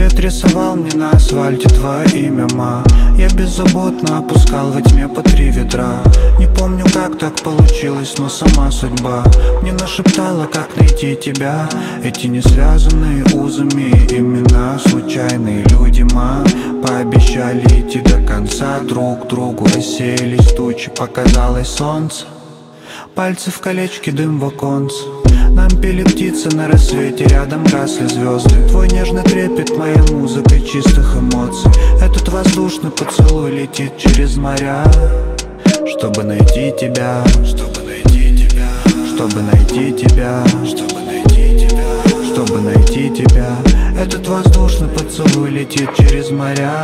Свет рисовал мне на асфальте твое имя, ма. Я беззаботно опускал во тьме по 3 ведра. Не помню, как так получилось, но сама судьба мне нашептала, как найти тебя. Эти не связанные узами имена, случайные люди, ма. Пообещали идти до конца, друг другу рассеялись тучи, показалось солнце. Пальцы в колечке, дым в оконце. Нам пели птицы на рассвете, рядом гасли звезды. Твой нежный трепет моей музыкой чистых эмоций. Этот воздушный поцелуй летит через моря, чтобы найти тебя, чтобы найти тебя, чтобы найти тебя, чтобы найти тебя, чтобы найти тебя. Этот воздушный поцелуй летит через моря,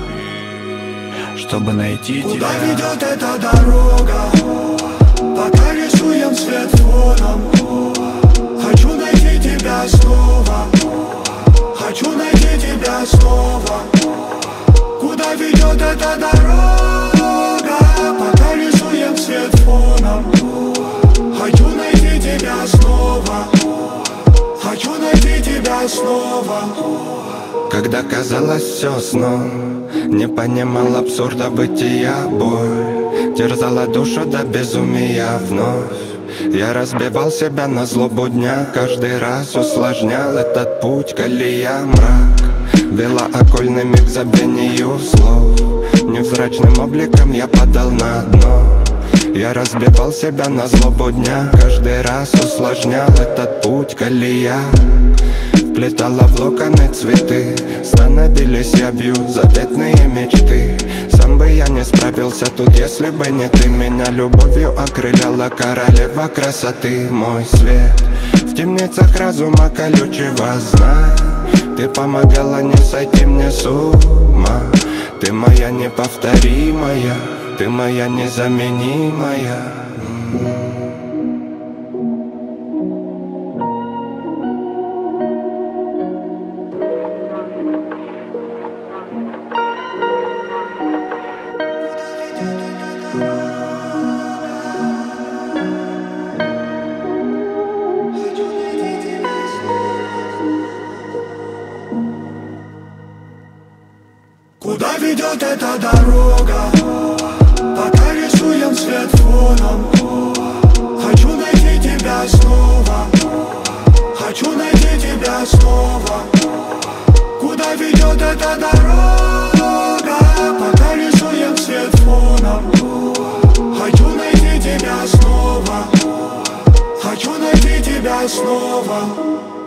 чтобы найти тебя. Куда ведет эта дорога? Пока рисуем свет фоном. Хочу найти тебя снова. Хочу найти тебя снова. Куда ведет эта дорога? Пока рисуем свет фоном. Хочу найти тебя снова. Хочу найти тебя снова. Когда казалось все сном, не понимал абсурда бытия. Боль терзала душу до безумия вновь. Я разбивал себя на злобу дня, каждый раз усложнял этот путь. Колея мрак вела окольными к забвению слов. Невзрачным обликом я падал на дно. Я разбивал себя на злобу дня, каждый раз усложнял этот путь. Колея вплетала в локоны цветы, становились явью заветные мечты. Сам бы я не справился тут, если бы не ты. Меня любовью окрыляла королева красоты. Мой свет в темницах разума колючего, знай. Ты помогала не сойти мне с ума. Ты моя неповторимая, ты моя незаменимая. Куда ведет эта дорога? Пока рисуем свет фоном. Хочу найти тебя снова. Хочу найти тебя снова. Куда ведет эта дорога? Пока рисуем свет фоном. Хочу найти тебя снова. Хочу найти тебя снова.